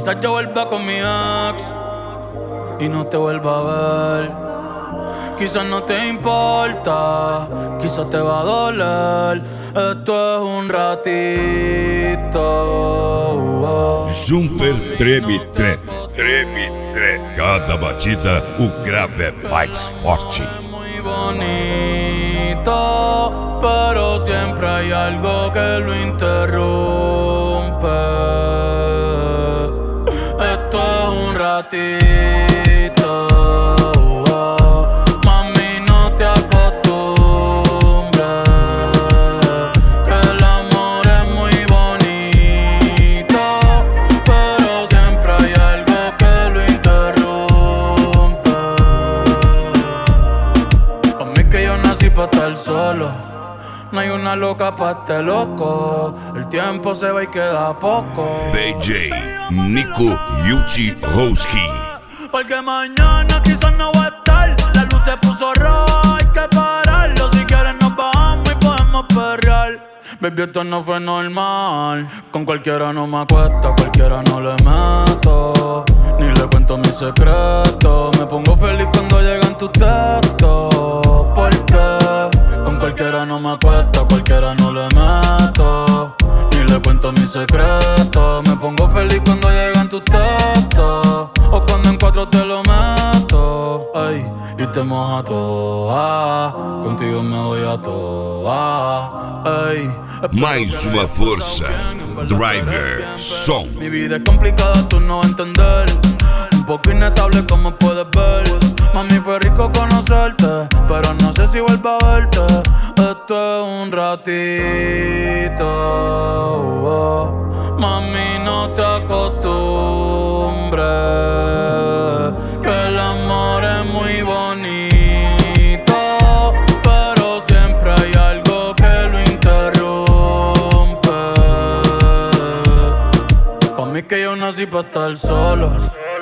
Quizás yo vuelva con mi ex y no te vuelva a ver. Quizás no te importa, quizás te va a doler. Esto es un ratito. Jumper treme, treme. Treme, treme. Cada batida, o grave é mais forte. Muy bonito, pero siempre hay algo que lo interrumpe. Esto es un ratito. Mami, no te acostumbres, que el amor es muy bonito, pero siempre hay algo que lo interrumpe. Pa' mí que yo nací pa' estar solo, no hay una loca pa' este loco. El tiempo se va y queda poco. DJ Nico Yuchi Roski. Porque mañana quizás no va a estar. La luz se puso roja, hay que pararlo. Si quieres nos bajamos y podemos perrear. Baby, esto no fue normal. Con cualquiera no me acuesto, cualquiera no le meto, ni le cuento mis secretos. Me pongo feliz cuando llegan tus textos. Porque con cualquiera no me acuesto, cualquiera no le meto, ni le cuento mis secretos. Me pongo feliz cuando llegan tus textos, o cuando en cuatro te lo meto. Ay, y te moja toda, contigo me voy a toa. Ay, Mais uma força. Driver Som. mi vida es complicada, tú no vas a entender. Un poco inestable como puedes ver. Mami, fue rico conocerte, pero no sé si vuelvo a verte. Esto es un ratito. Mami, no te acostumbres, que el amor es muy bonito, pero siempre hay algo que lo interrumpe. Pa' mí que yo nací pa' estar solo,